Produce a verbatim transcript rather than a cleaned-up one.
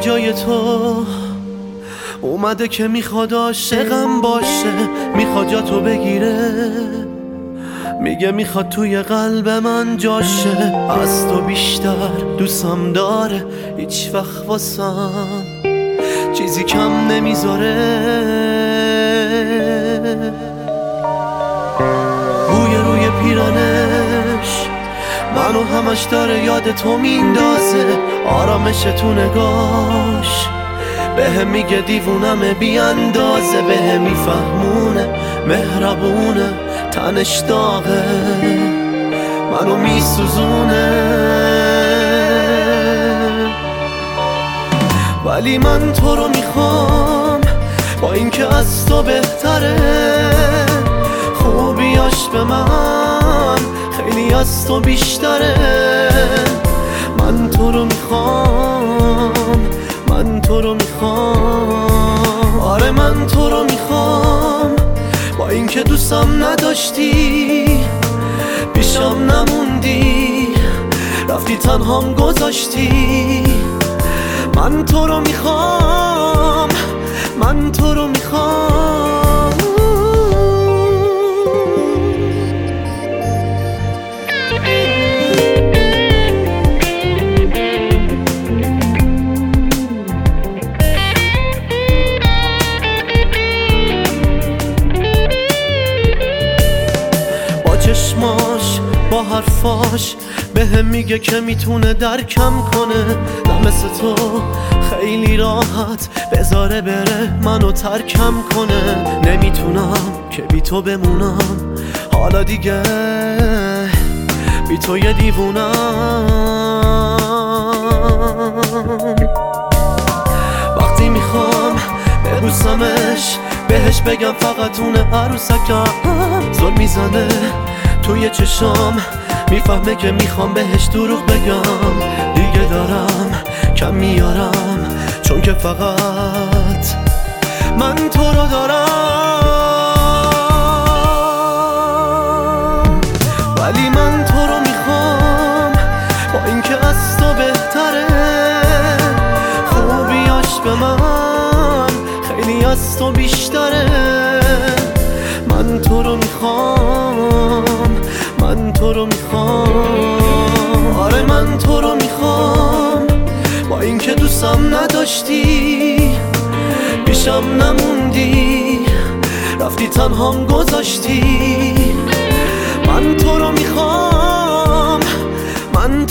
جای تو اومده که میخواد عاشقم باشه، میخواد جا تو بگیره، میگه میخواد توی قلب من جاشه. از تو بیشتر دوستم داره، هیچ وقت واسم چیزی کم نمیذاره. بوی روی پیرانش منو همش داره یاد تو میندازه، آرامش تو نگاش بهم میگه دیوونم بی اندازه، بهم میفهمونه مهربونه، تنش داغه منو میسوزونه. ولی من تو رو میخوام، با اینکه از تو بهتره، خوبیاش به من خیلی از تو بیشتره. من تو رو میخوام، من تو رو میخوام، آره من تو رو میخوام. با اینکه دوستم نداشتی، پیشم نموندی، رفتی تنهام گذاشتی. من تو رو میخوام، من تو رو میخوام. با چشماش با حرفاش بهم میگه که میتونه درکم کنه، نه مثل تو خیلی راحت بذاره بره منو ترکم کنه. نمیتونم که بی تو بمونم، حالا دیگه بی تو یه دیوونم. وقتی میخوام ببوسمش، بهش بگم فقط اونه عروسکم، زل میزنه توی چشام، میفهمه که میخوام بهش دروغ بگم. دیگه دارم کم میارم، چون که فقط من تو رو دارم. ولی من تو رو میخوام، با اینکه از تو بهتره، خوبیاش به من خیلی از تو بیشتره. من تو رو میخوام، من تو رو میخوام، آره من تو رو میخوام. با اینکه دوستم نداشتی، پیشم نموندی، رفتی تنهام گذاشتی. من تو رو میخوام، من